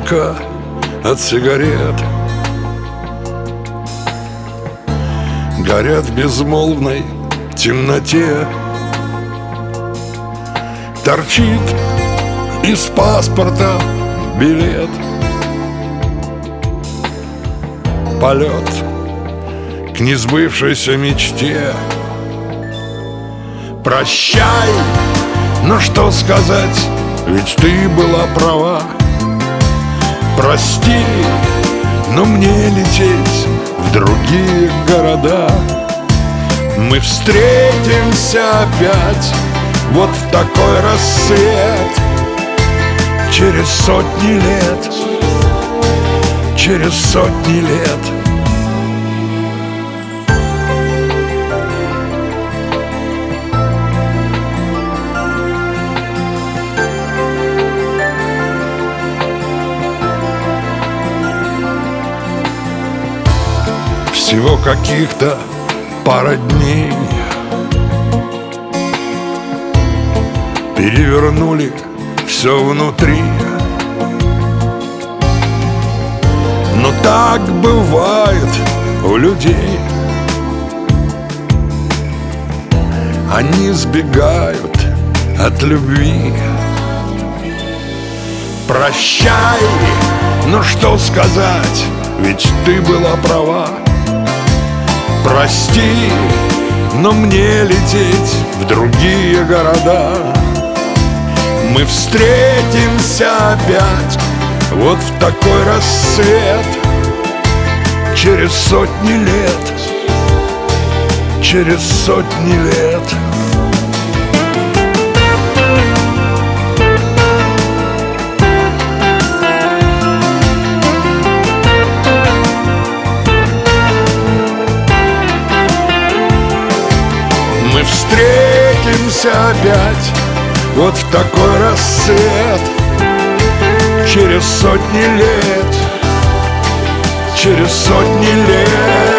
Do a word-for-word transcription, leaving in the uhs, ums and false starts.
дымка от сигарет горят в безмолвной темноте. Торчит из паспорта билет, полет к несбывшейся мечте. Прощай, но что сказать, ведь ты была права. Прости, но мне лететь в другие города. Мы встретимся опять вот в такой рассвет, через сотни лет, через сотни лет. Всего каких-то пара дней перевернули все внутри. Но так бывает у людей. Они сбегают от любви. Прощай, но что сказать, ведь ты была права. Прости, но мне лететь в другие города. Мы встретимся опять вот в такой рассвет, через сотни лет, через сотни лет. Мы встретимся опять вот в такой рассвет, через сотни лет, через сотни лет.